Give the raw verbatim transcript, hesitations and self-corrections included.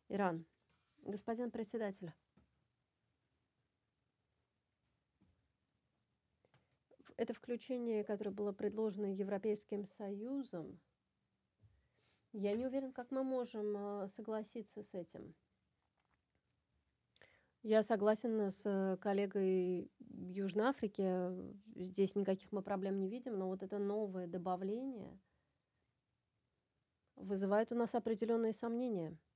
Иран. Господин председатель. В это включение, которое было предложено Европейским Союзом, я не уверен, как мы можем, а, согласиться с этим. Я согласен с коллегой в Южной Африке. Здесь никаких мы проблем не видим, но вот это новое добавление вызывает у нас определённые сомнения.